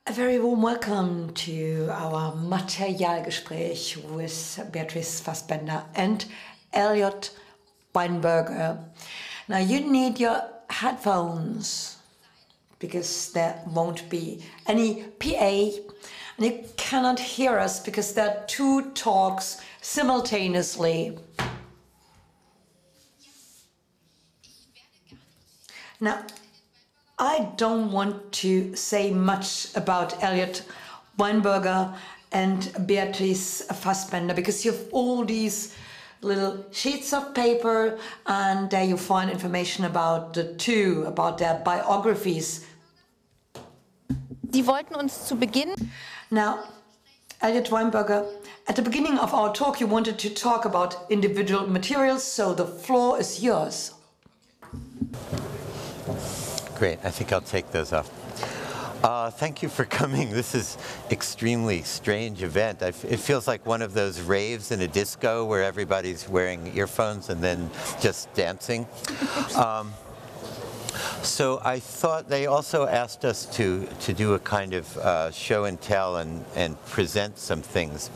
A very warm welcome to our Materialgespräch with Beatrice Fassbender and Elliot Weinberger. Now you need your headphones because there won't be any PA and you cannot hear us because there are two talks simultaneously. Now, I don't want to say much about Elliot Weinberger and Beatrice Fassbender because you have all these little sheets of paper and there you find information about the two, about their biographies. Sie wollten uns zu Beginn. Now, Elliot Weinberger, at the beginning of our talk you wanted to talk about individual materials, so the floor is yours. Great, I think I'll take those off. Thank you for coming. This is extremely strange event. It feels like one of those raves in a disco where everybody's wearing earphones and then just dancing. So I thought they also asked us to do a kind of show and tell and present some things.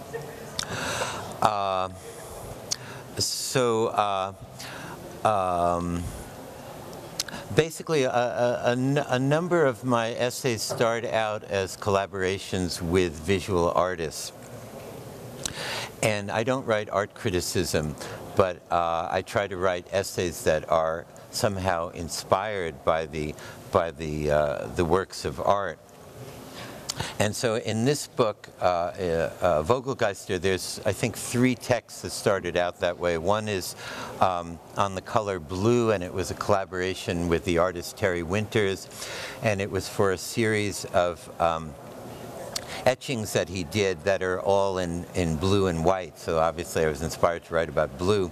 Basically, a number of my essays start out as collaborations with visual artists. And I don't write art criticism, but I try to write essays that are somehow inspired by the works of art. And so in this book, Vogelgeister, there's, I think, 3 texts that started out that way. One is on the color blue, and it was a collaboration with the artist Terry Winters, and it was for a series of etchings that he did that are all in blue and white. So obviously I was inspired to write about blue.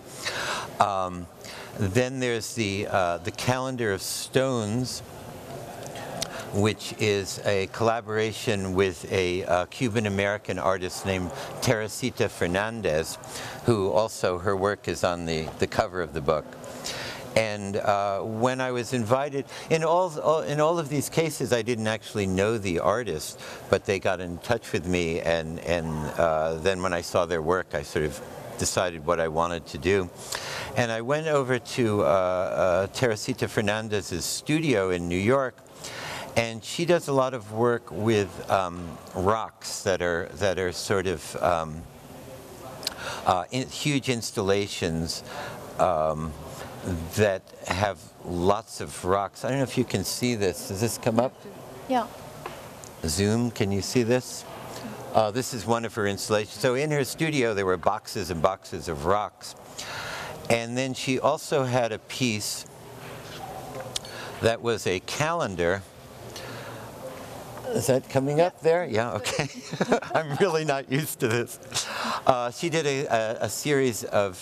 Then there's the Calendar of Stones, which is a collaboration with a Cuban-American artist named Teresita Fernandez, who also, her work is on the cover of the book. And when I was invited, in all of these cases, I didn't actually know the artist, but they got in touch with me, and then when I saw their work, I sort of decided what I wanted to do. And I went over to Teresita Fernandez's studio in New York, and she does a lot of work with rocks that are sort of huge installations that have lots of rocks. I don't know if you can see this. Does this come up? Yeah. Zoom, can you see this? This is one of her installations. So in her studio there were boxes and boxes of rocks. And then she also had a piece that was a calendar. Is that coming up there? Yeah, okay. I'm really not used to this. She did a series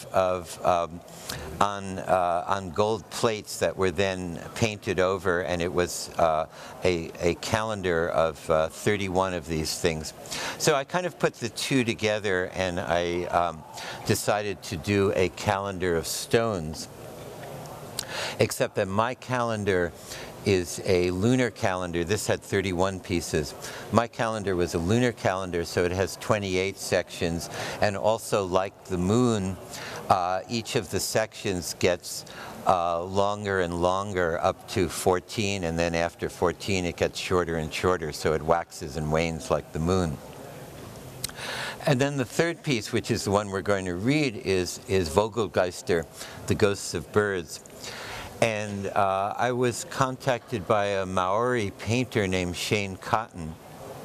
on gold plates that were then painted over, and it was a calendar of 31 of these things. So I kind of put the two together, and I decided to do a calendar of stones, except that my calendar is a lunar calendar. This had 31 pieces. My calendar was a lunar calendar, so it has 28 sections, and also, like the moon, each of the sections gets longer and longer up to 14, and then after 14 it gets shorter and shorter, so it waxes and wanes like the moon. And then the third piece, which is the one we're going to read, is Vogelgeister, The Ghosts of Birds. And I was contacted by a Maori painter named Shane Cotton.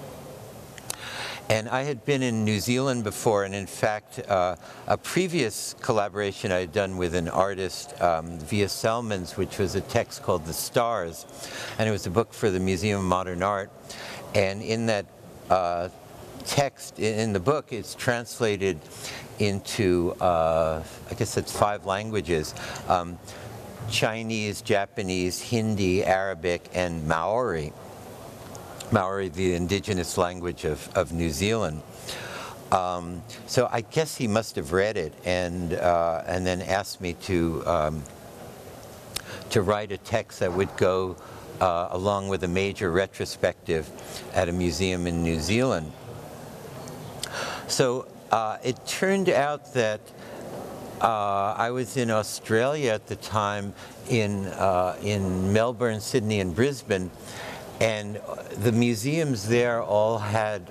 And I had been in New Zealand before, and in fact, a previous collaboration I had done with an artist, Via Selmans, which was a text called The Stars. And it was a book for the Museum of Modern Art. And in that text, in the book, it's translated into, I guess it's 5 languages. Chinese, Japanese, Hindi, Arabic, and Maori. Maori, the indigenous language of New Zealand. So I guess he must have read it and then asked me to write a text that would go along with a major retrospective at a museum in New Zealand. So it turned out that I was in Australia at the time, in Melbourne, Sydney, and Brisbane, and the museums there all had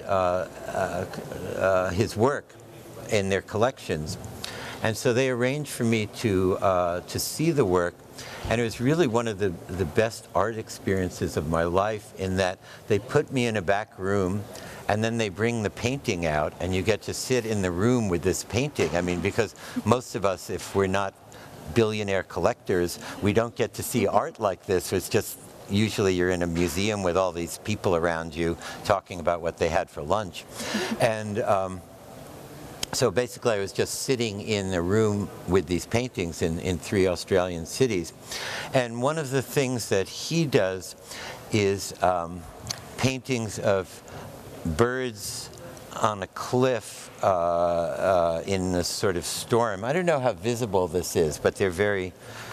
his work in their collections. And so they arranged for me to see the work. And it was really one of the best art experiences of my life, in that they put me in a back room and then they bring the painting out and you get to sit in the room with this painting. I mean, because most of us, if we're not billionaire collectors, we don't get to see art like this. It's just, usually you're in a museum with all these people around you talking about what they had for lunch. And so basically I was just sitting in a room with these paintings in 3 Australian cities. And one of the things that he does is paintings of birds on a cliff in a sort of storm. I don't know how visible this is, but they're very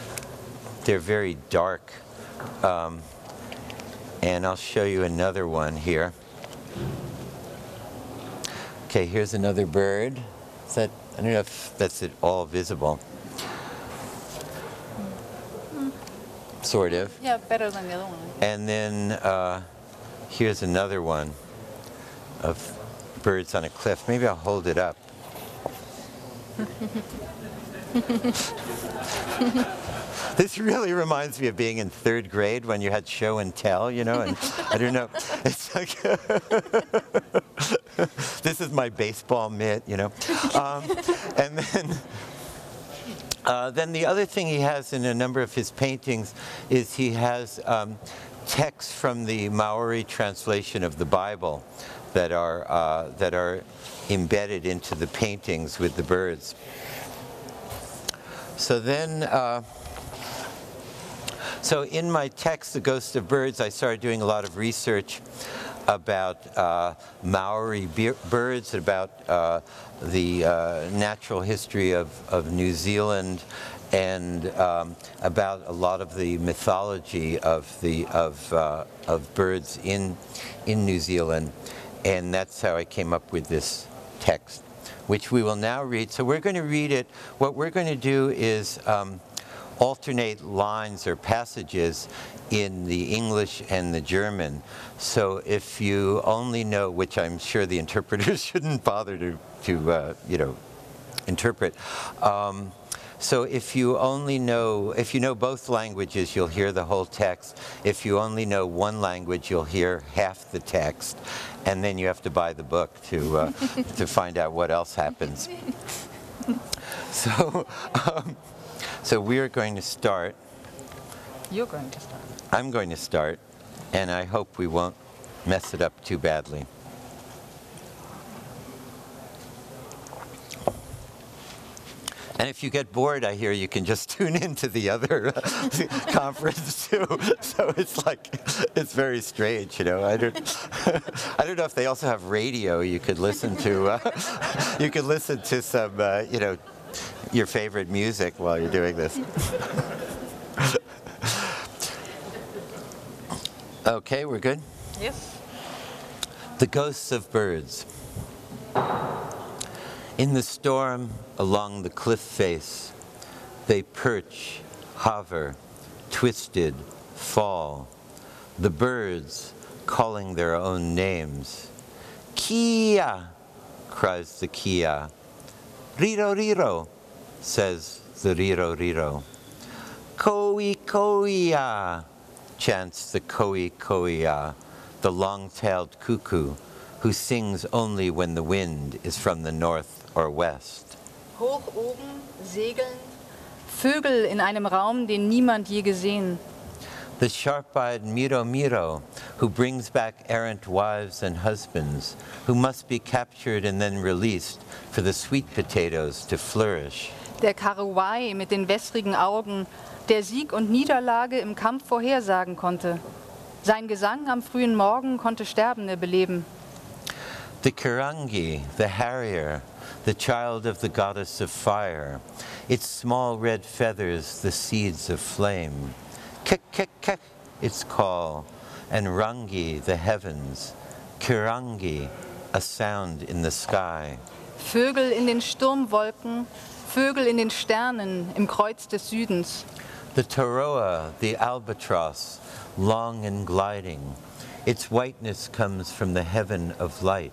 dark. And I'll show you another one here. Okay, here's another bird. Is that, I don't know if that's at all visible. Sort of. Yeah, better than the other one. And then here's another one of birds on a cliff. Maybe I'll hold it up. This really reminds me of being in 3rd grade when you had show and tell, you know, and I don't know, it's like, this is my baseball mitt, you know. And then the other thing he has in a number of his paintings is he has texts from the Maori translation of the Bible that are embedded into the paintings with the birds. So then, so in my text, The Ghost of Birds, I started doing a lot of research about Maori birds, about the natural history of New Zealand, and about a lot of the mythology of birds in New Zealand. And that's how I came up with this text, which we will now read. So we're going to read it. What we're going to do is alternate lines or passages in the English and the German. So if you only know, which I'm sure the interpreters shouldn't bother to you know, interpret. So if you know both languages, you'll hear the whole text. If you only know one language, you'll hear half the text. And then you have to buy the book to find out what else happens. So, so we're going to start. You're going to start. I'm going to start, and I hope we won't mess it up too badly. And if you get bored, I hear you can just tune into the other conference too. So it's like, it's very strange, you know. I don't know if they also have radio you could listen to. You could listen to some, you know, your favorite music while you're doing this. Okay, we're good? Yes. The Ghosts of Birds. In the storm along the cliff face, they perch, hover, twisted, fall, the birds calling their own names. Kia, cries the kia. Riro, riro, says the riro, riro. Koi, koia, chants the koi, koia, the long-tailed cuckoo, who sings only when the wind is from the north or west. Hoch oben, segeln, Vögel in einem Raum, den niemand je gesehen. The sharp-eyed Miro Miro, who brings back errant wives and husbands, who must be captured and then released for the sweet potatoes to flourish. Der Karuai mit den wässrigen Augen, der Sieg und Niederlage im Kampf vorhersagen konnte. Sein Gesang am frühen Morgen konnte Sterbende beleben. The Kirangi, the harrier, the child of the goddess of fire, its small red feathers the seeds of flame. Kek, kek, kek, its call, and Rangi, the heavens, Kirangi, a sound in the sky. Vögel in den Sturmwolken, Vögel in den Sternen im Kreuz des Südens. The Taroa, the albatross, long and gliding, its whiteness comes from the heaven of light.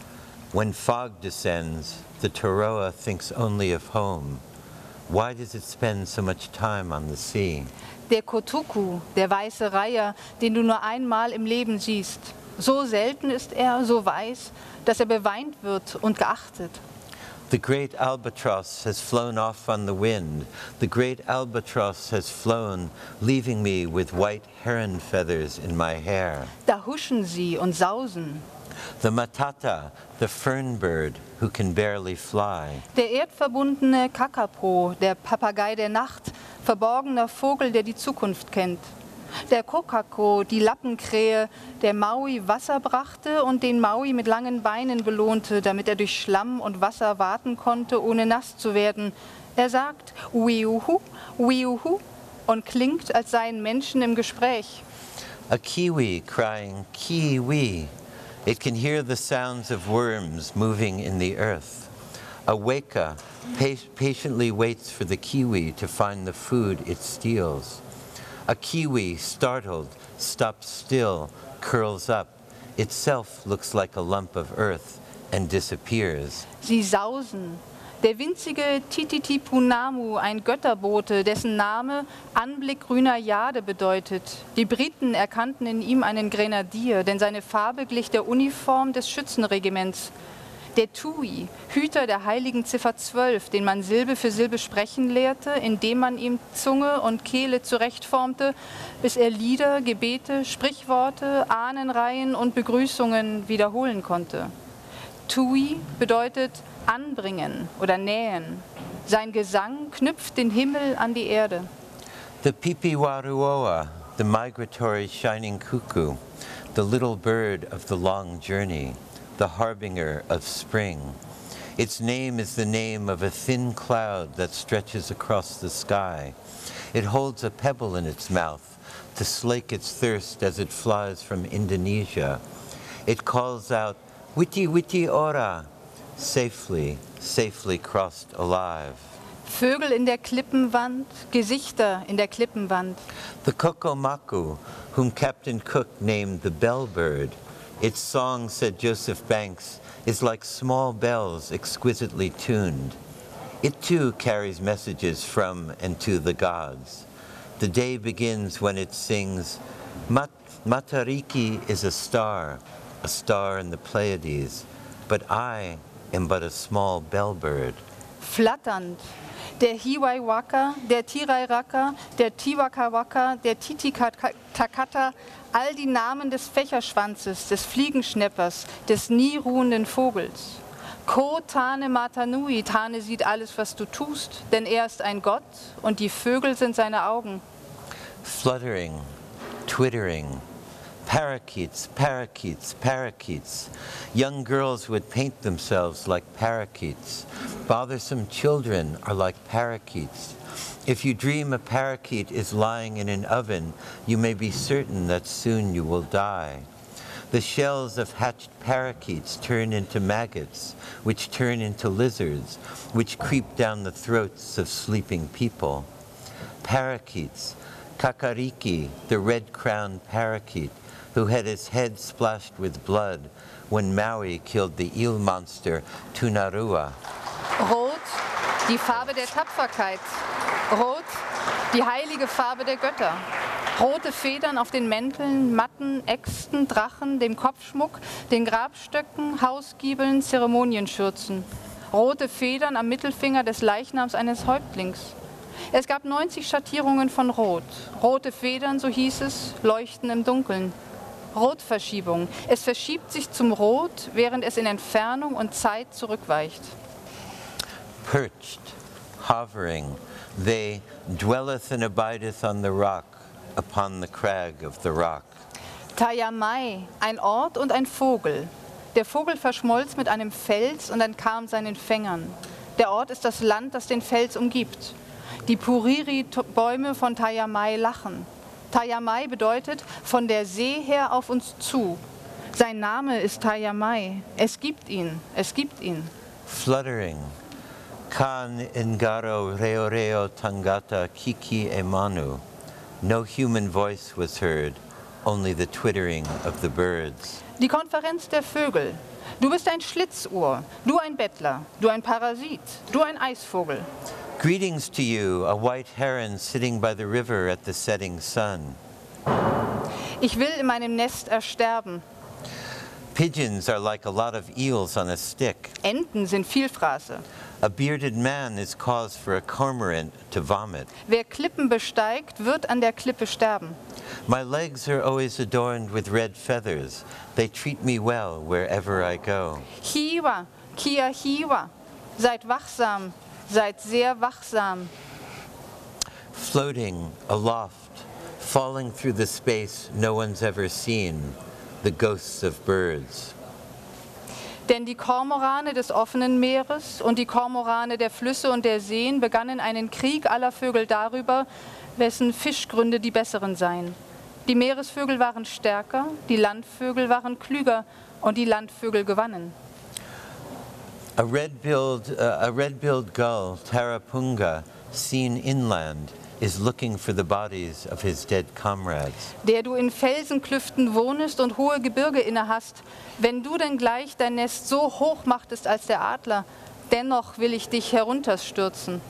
When fog descends, the Taroa thinks only of home. Why does it spend so much time on the sea? Der Kotuku, der weiße Reiher, den du nur einmal im Leben siehst. So selten ist er, so weiß, dass er beweint wird und geachtet. The great albatross has flown off on the wind. The great albatross has flown, leaving me with white heron feathers in my hair. Da huschen sie und sausen. The matata, the fern bird, who can barely fly. Der erdverbundene Kakapo, der Papagei der Nacht, verborgener Vogel, der die Zukunft kennt. Der Kokako, die Lappenkrähe, der Maui Wasser brachte und den Maui mit langen Beinen belohnte, damit er durch Schlamm und Wasser waten konnte, ohne nass zu werden. Er sagt Wiuhu, Wiuhu und klingt, als seien Menschen im Gespräch. A kiwi crying kiwi. It can hear the sounds of worms moving in the earth. A weka patiently waits for the kiwi to find the food it steals. A kiwi, startled, stops still, curls up, itself looks like a lump of earth and disappears. Sie sausen. Der winzige Tititipunamu, ein Götterbote, dessen Name Anblick grüner Jade bedeutet. Die Briten erkannten in ihm einen Grenadier, denn seine Farbe glich der Uniform des Schützenregiments. Der Tui, Hüter der heiligen Ziffer 12, den man Silbe für Silbe sprechen lehrte, indem man ihm Zunge und Kehle zurechtformte, bis er Lieder, Gebete, Sprichworte, Ahnenreihen und Begrüßungen wiederholen konnte. Tui bedeutet anbringen oder nähen. Sein Gesang knüpft den Himmel an die Erde. The pipiwaruoa, the migratory shining cuckoo, the little bird of the long journey, the harbinger of spring. Its name is the name of a thin cloud that stretches across the sky. It holds a pebble in its mouth to slake its thirst as it flies from Indonesia. It calls out, "Witi witi ora," safely, safely crossed alive. Vögel in der Klippenwand, Gesichter in der Klippenwand. The kokomaku, whom Captain Cook named the bellbird, its song, said Joseph Banks, is like small bells exquisitely tuned. It too carries messages from and to the gods. The day begins when it sings, Matariki is a star in the Pleiades, but I am but a small bellbird. Flatternd. Der Hiwaiwaka, der Tirairaka, der Tiwakawaka, der Tititakata, all die Namen des Fächerschwanzes, des Fliegenschneppers, des nie ruhenden Vogels. Ko Tane Matanui, Tane sieht alles, was du tust, denn er ist ein Gott und die Vögel sind seine Augen. Fluttering, twittering, parakeets, parakeets, parakeets. Young girls would paint themselves like parakeets. Bothersome children are like parakeets. If you dream a parakeet is lying in an oven, you may be certain that soon you will die. The shells of hatched parakeets turn into maggots, which turn into lizards, which creep down the throats of sleeping people. Parakeets, Kakariki, the red-crowned parakeet, who had his head splashed with blood when Maui killed the eel monster Tunarua. Rot, die Farbe der Tapferkeit. Rot, die heilige Farbe der Götter. Rote Federn auf den Mänteln, Matten, Äxten, Drachen, dem Kopfschmuck, den Grabstöcken, Hausgiebeln, Zeremonienschürzen. Rote Federn am Mittelfinger des Leichnams eines Häuptlings. Es gab 90 Schattierungen von Rot. Rote Federn, so hieß es, leuchten im Dunkeln. Rotverschiebung. Es verschiebt sich zum Rot, während es in Entfernung und Zeit zurückweicht. Perched, hovering, they dwelleth and abideth on the rock, upon the crag of the rock. Tayamai, ein Ort und ein Vogel. Der Vogel verschmolz mit einem Fels und entkam seinen Fängern. Der Ort ist das Land, das den Fels umgibt. Die Puriri-Bäume von Tayamai lachen. Tayamai bedeutet von der See her auf uns zu. Sein Name ist Tayamai. Es gibt ihn, es gibt ihn. Fluttering. Kan ingaro reo reo tangata kiki e manu. No human voice was heard, only the twittering of the birds. Die Konferenz der Vögel. Du bist ein Schlitzohr, du ein Bettler, du ein Parasit, du ein Eisvogel. Greetings to you, a white heron sitting by the river at the setting sun. Ich will in meinem Nest ersterben. Pigeons are like a lot of eels on a stick. Enten sind Vielfraße. A bearded man is cause for a cormorant to vomit. Wer Klippen besteigt, wird an der Klippe sterben. My legs are always adorned with red feathers. They treat me well wherever I go. Hiwa, kia hiwa. Seid wachsam, seid sehr wachsam. Floating aloft, falling through the space no one's ever seen, the ghosts of birds. Denn die Kormorane des offenen Meeres und die Kormorane der Flüsse und der Seen begannen einen Krieg aller Vögel darüber, wessen Fischgründe die besseren seien. Die Meeresvögel waren stärker, die Landvögel waren klüger und die Landvögel gewannen. A red-billed gull, Tarapunga, seen inland, is looking for the bodies of his dead comrades. Der du in Felsenklüften wohnest und hohe Gebirge innehast, wenn du denn gleich dein Nest so hoch machtest als der Adler, dennoch will ich dich herunterstürzen.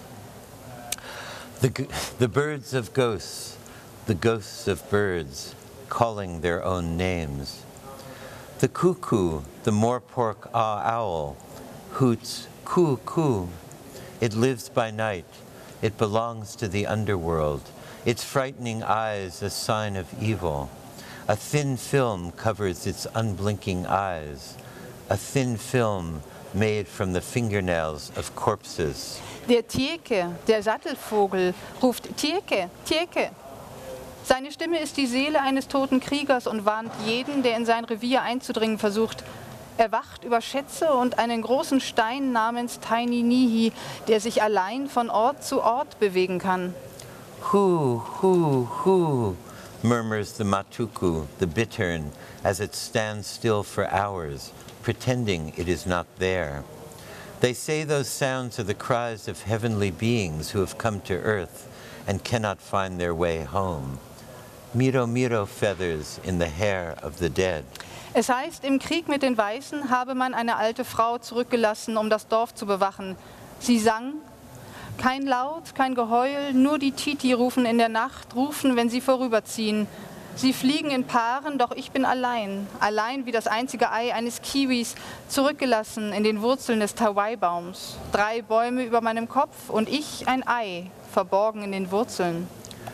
The birds of ghosts, the ghosts of birds, calling their own names. The cuckoo, the moorpork owl, hoots coo coo. It lives by night. It belongs to the underworld. Its frightening eyes a sign of evil. A thin film covers its unblinking eyes. A thin film made from the fingernails of corpses. Der Tierke, der Sattelvogel, ruft Tierke, Tierke. Seine Stimme ist die Seele eines toten Kriegers und warnt jeden, der in sein Revier einzudringen versucht. Er wacht über Schätze und einen großen Stein namens Tiny Nihi, der sich allein von Ort zu Ort bewegen kann. Hu, hu, hu, murmurs the matuku, the bittern, as it stands still for hours, pretending it is not there. They say those sounds are the cries of heavenly beings who have come to earth and cannot find their way home. Miro miro feathers in the hair of the dead. Es heißt, im Krieg mit den Weißen habe man eine alte Frau zurückgelassen, um das Dorf zu bewachen. Sie sang, kein Laut, kein Geheul, nur die Titi rufen in der Nacht, rufen, wenn sie vorüberziehen. Sie fliegen in Paaren, doch ich bin allein, allein wie das einzige Ei eines Kiwis, zurückgelassen in den Wurzeln des Tawai-Baums. 3 Bäume über meinem Kopf und ich ein Ei, verborgen in den Wurzeln.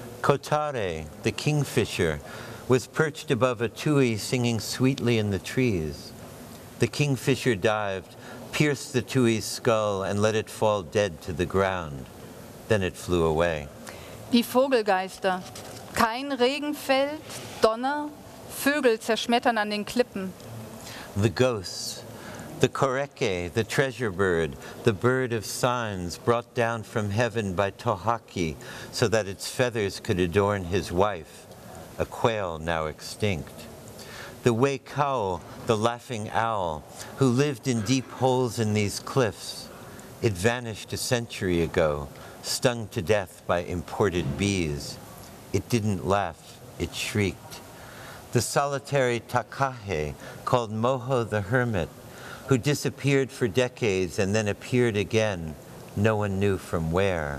Kotare, the kingfisher, was perched above a tui singing sweetly in the trees. The kingfisher dived, pierced the tui's skull and let it fall dead to the ground. Then it flew away. Die Vogelgeister. Kein Regen fällt, Donner, Vögel zerschmettern an den Klippen. The ghosts, the koreke, the treasure bird, the bird of signs brought down from heaven by Tohaki so that its feathers could adorn his wife, a quail now extinct. The Waikao, the laughing owl, who lived in deep holes in these cliffs. It vanished a century ago, stung to death by imported bees. It didn't laugh, it shrieked. The solitary Takahe, called Moho the hermit, who disappeared for decades and then appeared again, no one knew from where.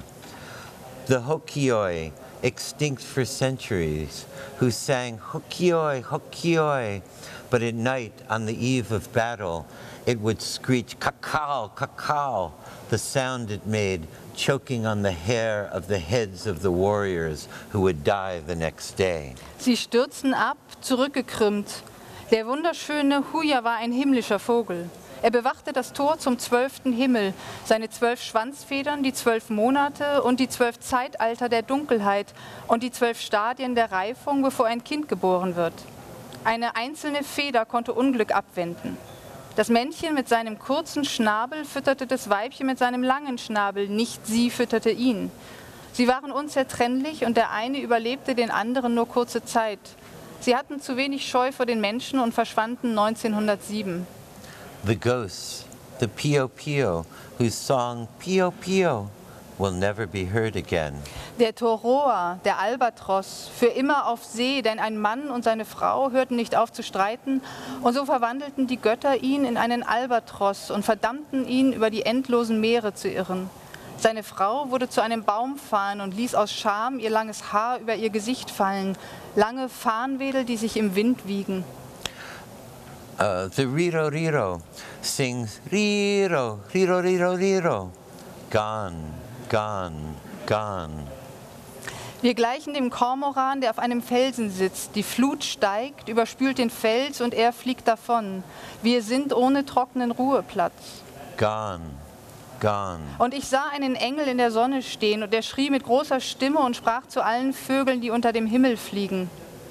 The Hokioi, extinct for centuries, who sang Hokioi, Hokioi, but at night, on the eve of battle, it would screech kakao, kakao, the sound it made, choking on the hair of the heads of the warriors who would die the next day. Sie stürzen ab, zurückgekrümmt. Der wunderschöne Huya war ein himmlischer Vogel. Er bewachte das Tor zum 12. Himmel, seine 12 Schwanzfedern, die 12 Monate und die 12 Zeitalter der Dunkelheit und die 12 Stadien der Reifung, bevor ein Kind geboren wird. Eine einzelne Feder konnte Unglück abwenden. Das Männchen mit seinem kurzen Schnabel fütterte das Weibchen mit seinem langen Schnabel, nicht sie fütterte ihn. Sie waren unzertrennlich und der eine überlebte den anderen nur kurze Zeit. Sie hatten zu wenig Scheu vor den Menschen und verschwanden 1907. The ghosts, the Pio Pio, whose song Pio Pio will never be heard again. Der Toroa, der Albatros, für immer auf See, denn ein Mann und seine Frau hörten nicht auf zu streiten, und so verwandelten die Götter ihn in einen Albatros und verdammten ihn, über die endlosen Meere zu irren. Seine Frau wurde zu einem Baumfarn und ließ aus Scham ihr langes Haar über ihr Gesicht fallen, lange Farnwedel, die sich im Wind wiegen. The Riro Riro sings Riro, Riro, Riro, Riro. Gone, gone, gone. Wir gleichen dem Kormoran, der auf einem Felsen sitzt. Die Flut steigt, überspült den Fels und er fliegt davon. Wir sind ohne trockenen Ruheplatz. Gone, gone. Und ich sah einen Engel in der Sonne stehen und er schrie mit großer Stimme und sprach zu allen Vögeln, die unter dem Himmel fliegen.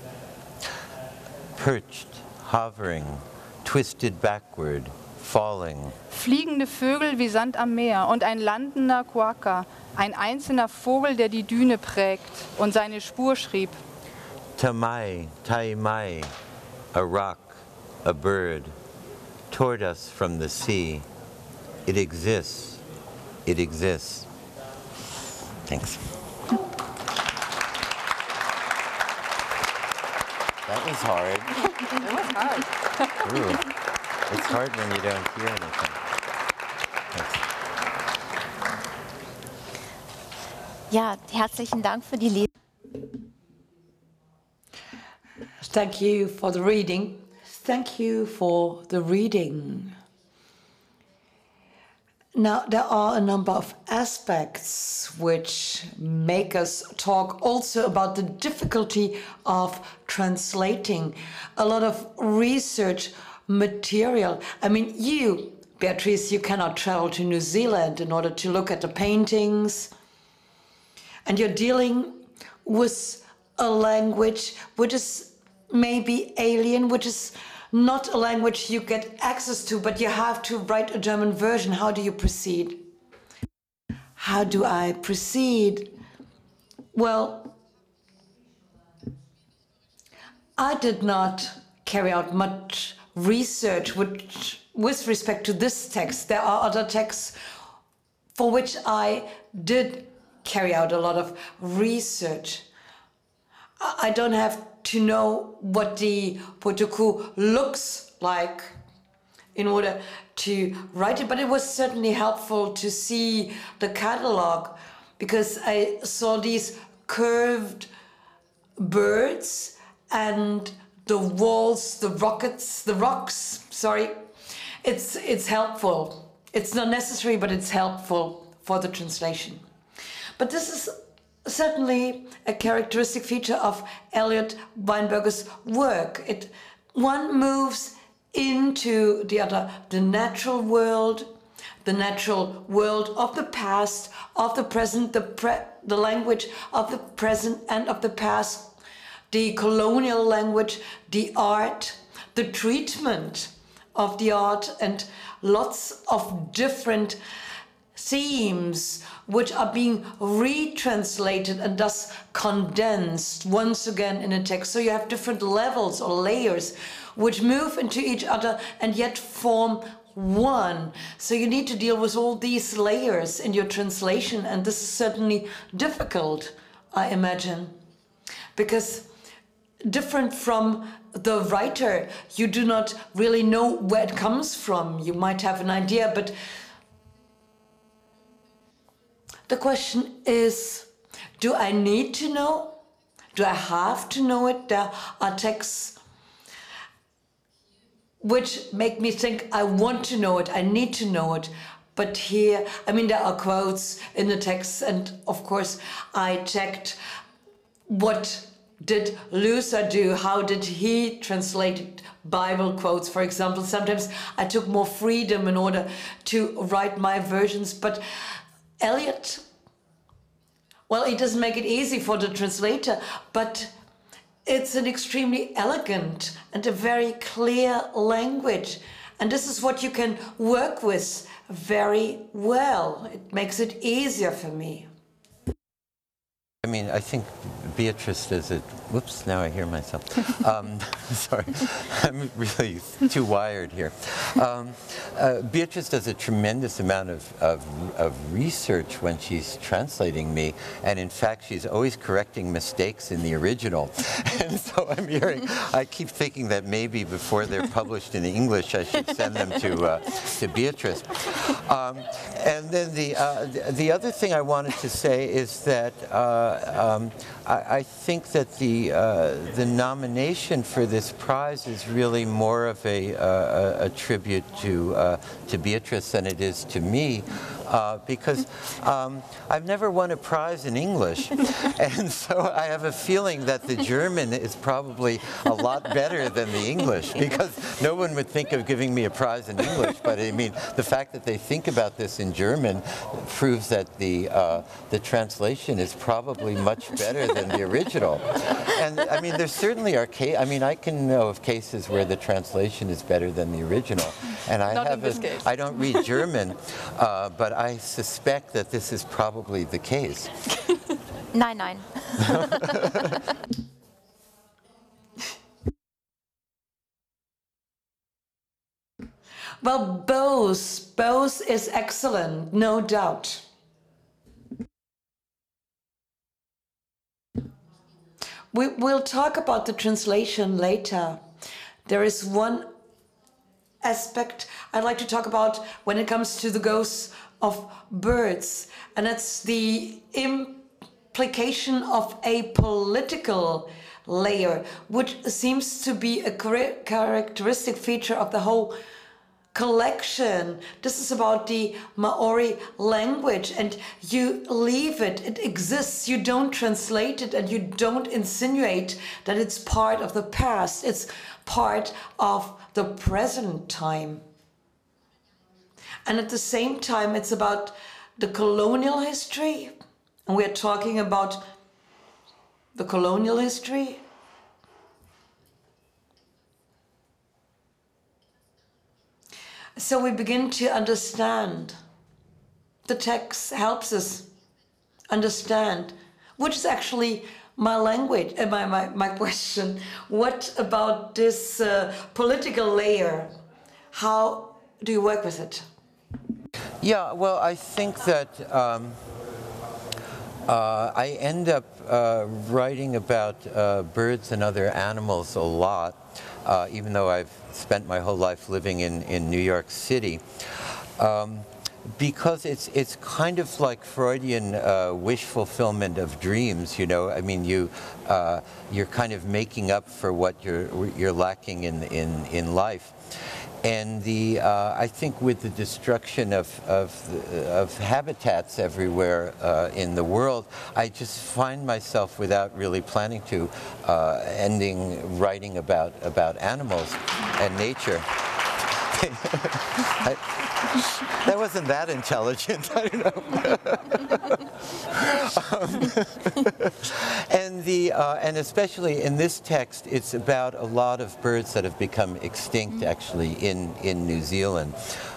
Perched, hovering, twisted backward, falling. Fliegende Vögel wie Sand am Meer und ein landender Quaka, ein einzelner Vogel, der die Düne prägt und seine Spur schrieb. Tamai, taimai, a rock, a bird, toward us from the sea. It exists, it exists. Thanks. That was hard. That was hard. Ooh. It's hard when you don't hear anything. Thanks. Ja, herzlichen Dank für die Lesung. Thank you for the reading. Thank you for the reading. Now, there are a number of aspects which make us talk also about the difficulty of translating a lot of research material. I mean, you, Beatrice, you cannot travel to New Zealand in order to look at the paintings. And you're dealing with a language which is maybe alien, which is not a language you get access to, but you have to write a German version. How do you proceed? How do I proceed? Well, I did not carry out much research with respect to this text. There are other texts for which I did carry out a lot of research. I don't have to know what the Potoku looks like in order to write it, but it was certainly helpful to see the catalog because I saw these curved birds and the walls, the rocks, sorry. It's helpful. It's not necessary, but it's helpful for the translation. But this is certainly a characteristic feature of Elliot Weinberger's work. One moves into the other, the natural world of the past, of the present, the language of the present and of the past, the colonial language, the art, the treatment of the art, and lots of different themes which are being retranslated and thus condensed once again in a text. So you have different levels or layers which move into each other and yet form one. So you need to deal with all these layers in your translation, and this is certainly difficult, I imagine, because different from the writer, you do not really know where it comes from. You might have an idea, but the question is, do I need to know? Do I have to know it? There are texts which make me think I want to know it, I need to know it. But here, I mean, there are quotes in the text, and of course I checked what did Luther do? How did he translate Bible quotes, for example? Sometimes I took more freedom in order to write my versions, but Elliot, well, he doesn't make it easy for the translator, but it's an extremely elegant and a very clear language. And this is what you can work with very well. It makes it easier for me. mean, I think Beatrice does it. Whoops, now I hear myself. Sorry, I'm really too wired here. Beatrice does a tremendous amount of research when she's translating me, and in fact, she's always correcting mistakes in the original. And so I keep thinking that maybe before they're published in English, I should send them to Beatrice. And then the other thing I wanted to say is that I think that the nomination for this prize is really more of a tribute to Beatrice than it is to me, because I've never won a prize in English, and so I have a feeling that the German is probably a lot better than the English, because no one would think of giving me a prize in English, but I mean, the fact that they think about this in German proves that the translation is probably much better than the original. And I mean, there certainly are cases. I mean, I can know of cases where the translation is better than the original. And I don't read German, but I suspect that this is probably the case. Nein, nein. Well, both is excellent, no doubt. We'll talk about the translation later. There is one aspect I'd like to talk about when it comes to the ghosts of birds, and it's the implication of a political layer, which seems to be a characteristic feature of the whole collection. This is about the Maori language, and you leave it. It exists. You don't translate it, and you don't insinuate that it's part of the past. It's part of the present time. And at the same time, it's about the colonial history. And we're talking about the colonial history. So we begin to understand. The text helps us understand, which is actually my language, my question. What about this political layer? How do you work with it? Yeah, well, I think that I end up writing about birds and other animals a lot, even though I've spent my whole life living in New York City, because it's kind of like Freudian wish fulfillment of dreams. You know, I mean, you're kind of making up for what you're lacking in life. And I think with the destruction of habitats everywhere in the world, I just find myself, without really planning to, writing about animals and nature. That wasn't that intelligent, I don't know. And especially in this text, it's about a lot of birds that have become extinct, actually, in New Zealand.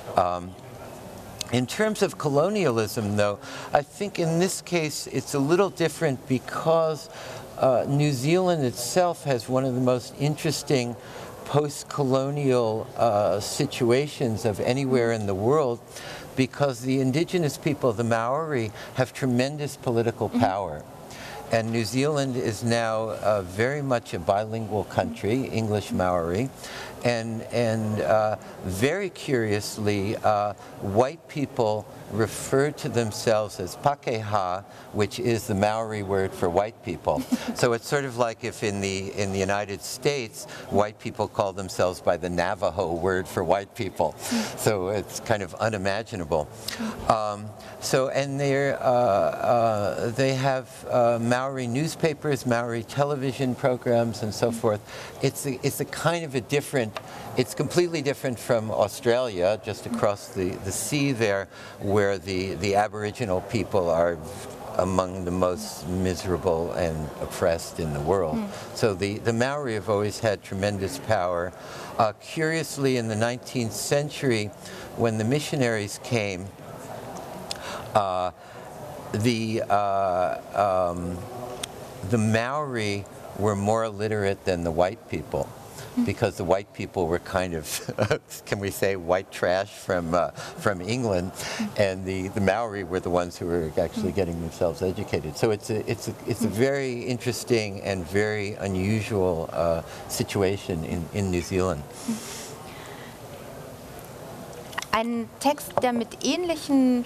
In terms of colonialism, though, I think in this case it's a little different because New Zealand itself has one of the most interesting post-colonial situations of anywhere in the world, because the indigenous people, the Maori, have tremendous political power. And New Zealand is now very much a bilingual country, English Maori, and very curiously, white people refer to themselves as Pakeha, which is the Maori word for white people. So it's sort of like if in the United States, white people call themselves by the Navajo word for white people. So it's kind of unimaginable. And they have Maori newspapers, Maori television programs, and so forth. It's a kind of a different. It's completely different from Australia, just across the sea there, where the Aboriginal people are among the most miserable and oppressed in the world. So the Maori have always had tremendous power. Curiously, in the 19th century, when the missionaries came, the Maori were more literate than the white people, because the white people were kind of, can we say, white trash from England, and the Maori were the ones who were actually getting themselves educated. So it's a very interesting and very unusual situation in New Zealand. Ein Text, der mit ähnlichen...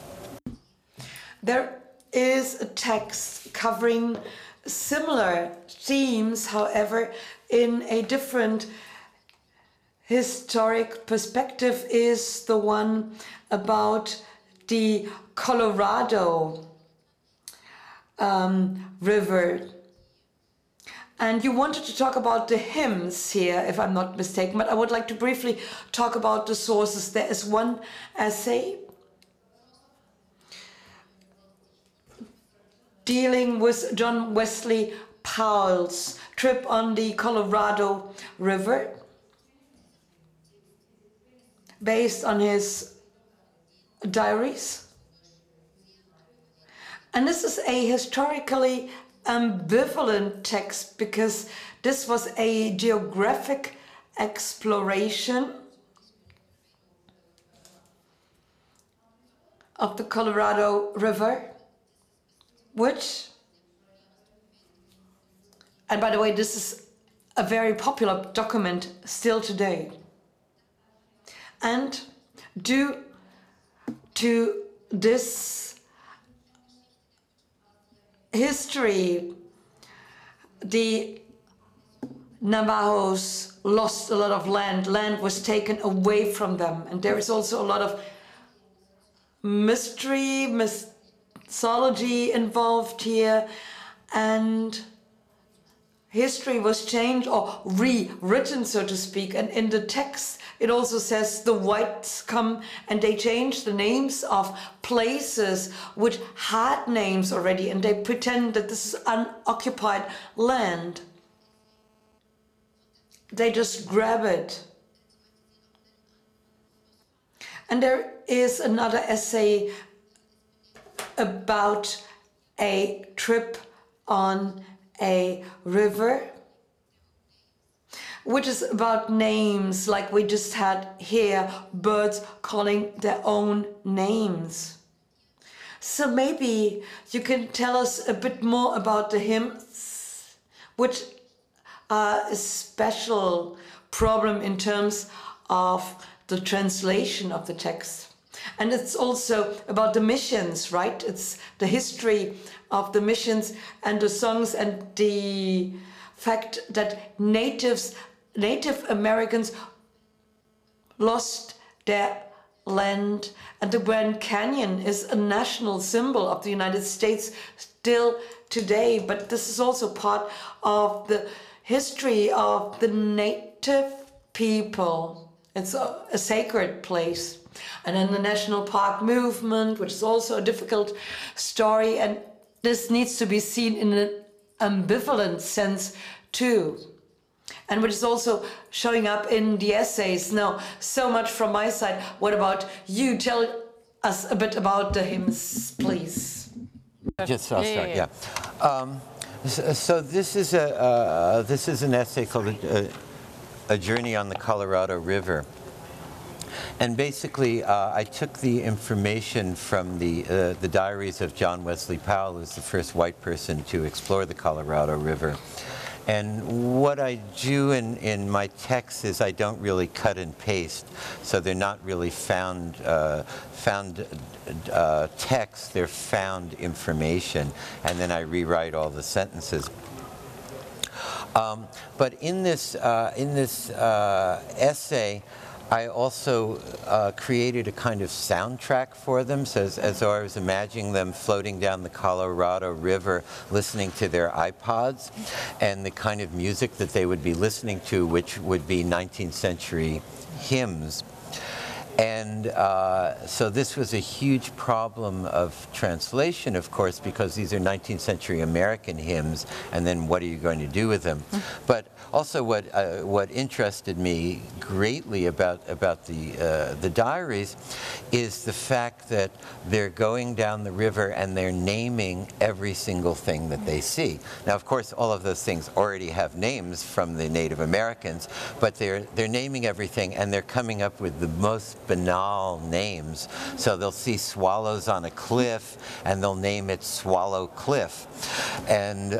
There is a text covering similar themes, however, in a different historic perspective, is the one about the Colorado River. And you wanted to talk about the hymns here, if I'm not mistaken, but I would like to briefly talk about the sources. There is one essay dealing with John Wesley Powell's trip on the Colorado River, based on his diaries. And this is a historically ambivalent text, because this was a geographic exploration of the Colorado River, which, and by the way, this is a very popular document still today. And due to this history, the Navajos lost a lot of land. Land was taken away from them. And there is also a lot of mystery, mythology involved here. And history was changed or rewritten, so to speak. And in the text, it also says the whites come and they change the names of places which had names already, and they pretend that this is unoccupied land. They just grab it. And there is another essay about a trip on a river, which is about names, like we just had here, birds calling their own names. So maybe you can tell us a bit more about the hymns, which are a special problem in terms of the translation of the text. And it's also about the missions, right? It's the history of the missions and the songs and the fact that Native Americans lost their land, and the Grand Canyon is a national symbol of the United States still today. But this is also part of the history of the Native people. It's a sacred place. And then the national park movement, which is also a difficult story, and this needs to be seen in an ambivalent sense too, and which is also showing up in the essays. Now, so much from my side. What about you? Tell us a bit about the hymns, please. Just I'll start. Yeah. So this is an essay called "A Journey on the Colorado River." And basically, I took the information from the diaries of John Wesley Powell, who's the first white person to explore the Colorado River. And what I do in my texts is I don't really cut and paste, so they're not really found texts, they're found information, and then I rewrite all the sentences. But in this essay, I also created a kind of soundtrack for them, so as though I was imagining them floating down the Colorado River, listening to their iPods, and the kind of music that they would be listening to, which would be 19th century hymns. And so this was a huge problem of translation, of course, because these are 19th century American hymns, and then what are you going to do with them? But also what interested me greatly about the diaries is the fact that they're going down the river and they're naming every single thing that they see. Now, of course, all of those things already have names from the Native Americans, but they're naming everything, and they're coming up with the most banal names. So they'll see swallows on a cliff, and they'll name it Swallow Cliff. And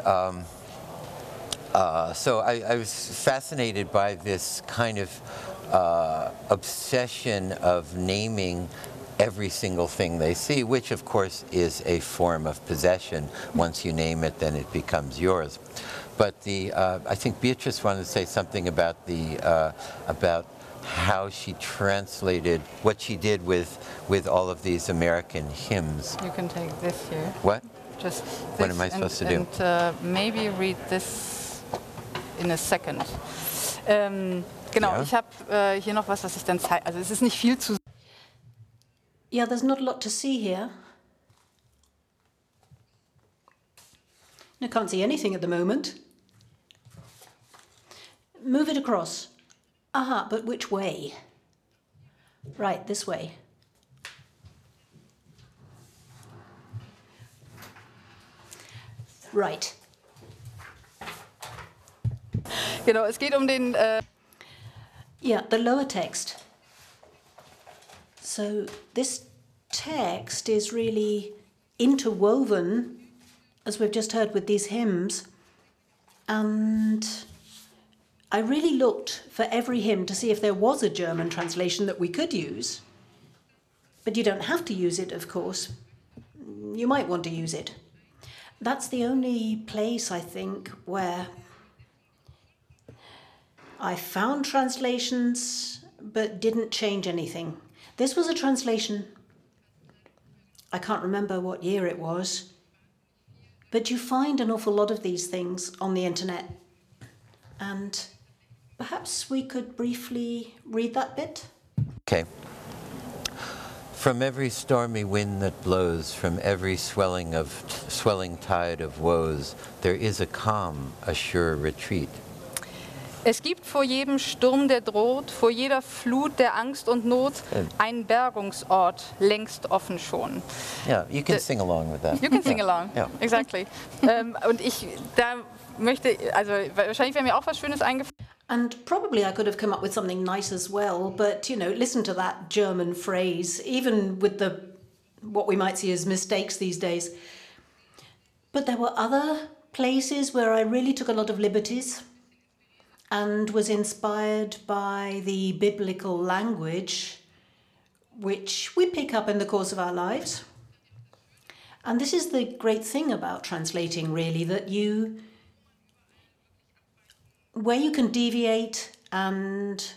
so I was fascinated by this kind of obsession of naming every single thing they see, which of course is a form of possession. Once you name it, then it becomes yours. But I think Beatrice wanted to say something about about how she translated what she did with all of these American hymns. You can take this here. What? Just What am I supposed to do? And maybe read this in a second. Genau, Ja. ich habe hier noch was ich dann zeige. Also es ist nicht viel zu. Yeah, there's not a lot to see here. I can't see anything at the moment. Move it across. Aha, but which way? Right, this way. Right. Genau, es geht um den. Yeah, the lower text. So this text is really interwoven, as we've just heard with these hymns, and I really looked for every hymn to see if there was a German translation that we could use. But you don't have to use it, of course. You might want to use it. That's the only place, I think, where I found translations but didn't change anything. This was a translation. I can't remember what year it was. But you find an awful lot of these things on the internet. And perhaps we could briefly read that bit? Okay. From every stormy wind that blows, from every swelling tide of woes, there is a calm, a sure retreat. Es gibt vor jedem Sturm, der droht, vor jeder Flut der Angst und Not, einen Bergungsort, längst offen schon. Yeah, you can sing along with that. You can sing along, Yeah. exactly. Und da möchte, also wahrscheinlich wäre mir auch was Schönes eingefallen. And probably I could have come up with something nice as well, but, you know, listen to that German phrase, even with what we might see as mistakes these days. But there were other places where I really took a lot of liberties and was inspired by the biblical language, which we pick up in the course of our lives. And this is the great thing about translating, really, that where you can deviate and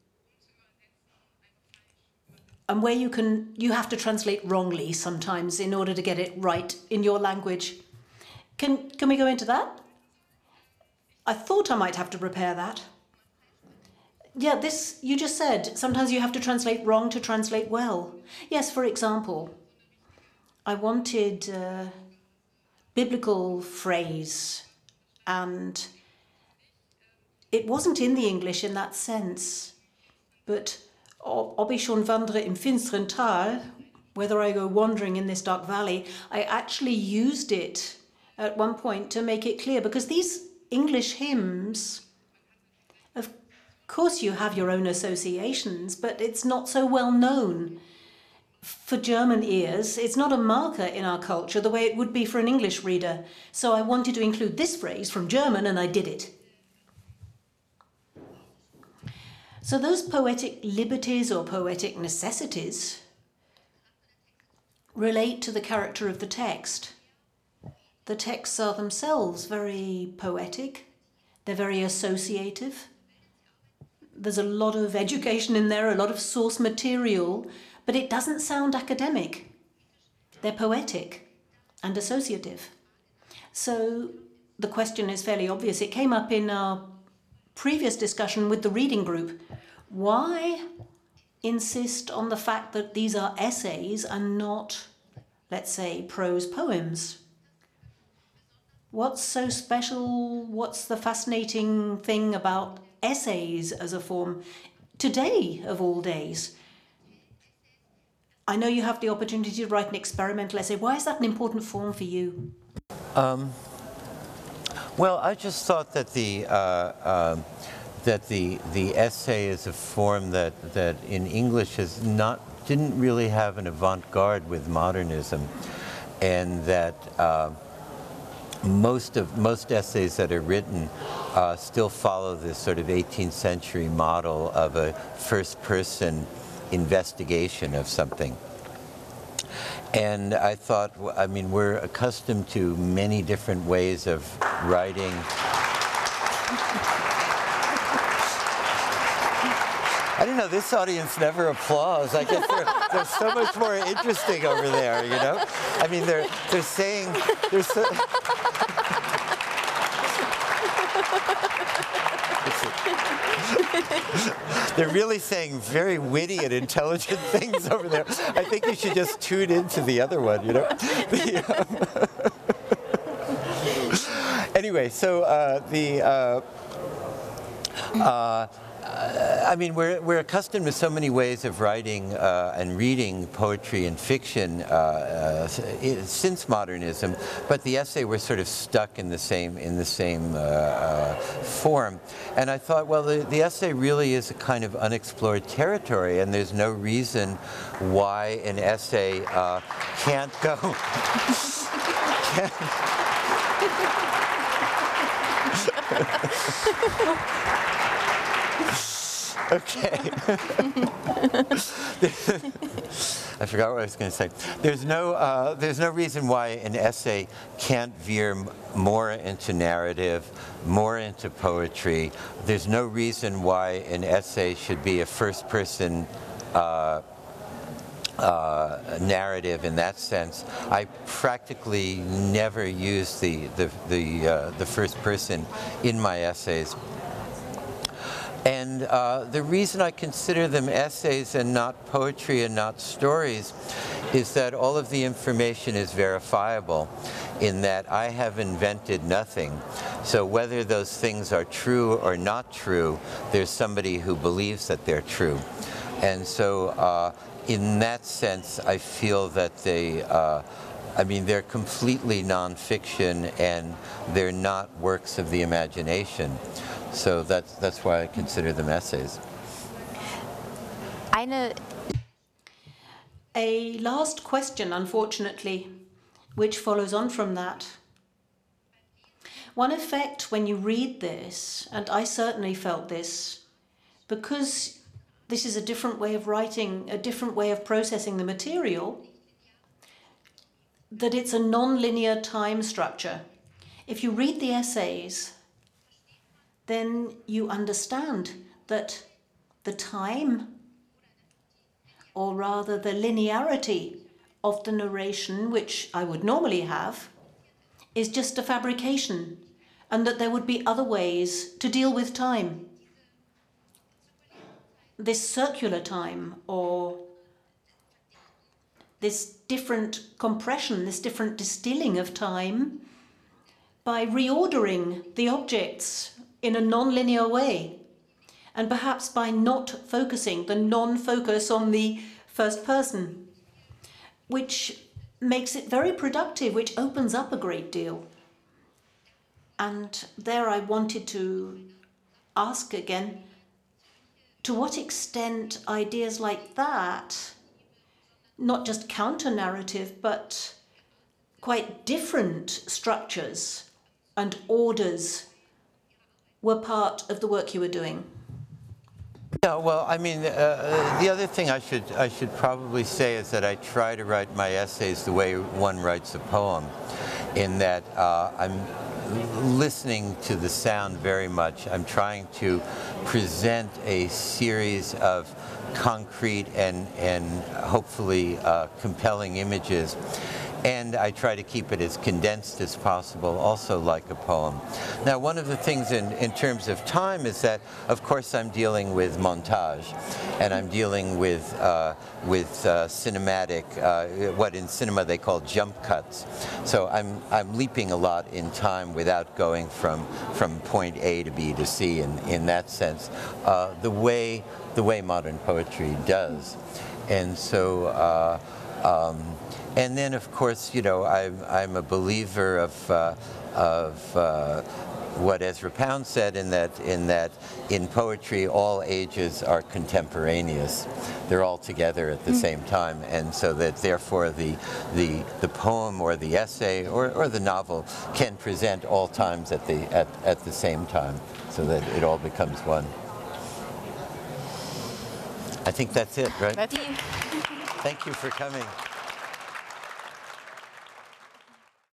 where you have to translate wrongly sometimes in order to get it right in your language. Can we go into that? I thought I might have to prepare that. Yeah, this, you just said, sometimes you have to translate wrong to translate well. Yes, for example, I wanted a biblical phrase, and it wasn't in the English in that sense, but ob ich schon wandere im finsteren Tal, whether I go wandering in this dark valley, I actually used it at one point to make it clear, because these English hymns, of course you have your own associations, but it's not so well known for German ears. It's not a marker in our culture the way it would be for an English reader. So I wanted to include this phrase from German, and I did it. So those poetic liberties or poetic necessities relate to the character of the text. The texts are themselves very poetic. They're very associative. There's a lot of education in there, a lot of source material, but it doesn't sound academic. They're poetic and associative. So the question is fairly obvious. It came up in our previous discussion with the reading group. Why insist on the fact that these are essays and not, let's say, prose poems? What's so special? What's the fascinating thing about essays as a form today of all days? I know you have the opportunity to write an experimental essay. Why is that an important form for you? Well, I just thought that the essay is a form that in English didn't really have an avant-garde with modernism, and that most essays that are written still follow this sort of 18th century model of a first-person investigation of something. And I thought, I mean, we're accustomed to many different ways of writing. I don't know, this audience never applauds. I guess they're so much more interesting over there, you know? I mean, they're saying, they're really saying very witty and intelligent things over there. I think you should just tune into the other one, you know? Anyway, so I mean, we're accustomed to so many ways of writing and reading poetry and fiction since modernism, but the essay we're sort of stuck in the same form. And I thought, well, the essay really is a kind of unexplored territory, and there's no reason why an essay can't go. Okay. I forgot what I was going to say. There's no reason why an essay can't veer more into narrative, more into poetry. There's no reason why an essay should be a first-person narrative in that sense. I practically never use the first person in my essays. And the reason I consider them essays and not poetry and not stories is that all of the information is verifiable, in that I have invented nothing. So whether those things are true or not true, there's somebody who believes that they're true. And so in that sense, I feel that they're completely nonfiction, and they're not works of the imagination. So that's why I consider them essays. A last question, unfortunately, which follows on from that. One effect when you read this, and I certainly felt this, because this is a different way of writing, a different way of processing the material, that it's a non-linear time structure. If you read the essays, then you understand that the time, or rather the linearity of the narration, which I would normally have, is just a fabrication, and that there would be other ways to deal with time. This circular time, or this different compression, this different distilling of time, by reordering the objects in a non-linear way, and perhaps by not focusing, the non-focus on the first person, which makes it very productive, which opens up a great deal. And there I wanted to ask again, to what extent ideas like that, not just counter-narrative, but quite different structures and orders were part of the work you were doing? Yeah, well, I mean, the other thing I should probably say is that I try to write my essays the way one writes a poem, in that I'm listening to the sound very much. I'm trying to present a series of concrete and hopefully compelling images. and I try to keep it as condensed as possible, also like a poem. Now, one of the things in terms of time is that, of course, I'm dealing with montage, and I'm dealing with cinematic, what in cinema they call jump cuts. So I'm leaping a lot in time without going from point A to B to C in that sense, the way modern poetry does. And so, and then, of course, you know, I'm a believer of what Ezra Pound said, in that in poetry all ages are contemporaneous. They're all together at the same time, and so that therefore the poem or the essay or the novel can present all times at the same time, so that it all becomes one. I think that's it, right? That's it. Thank you for coming.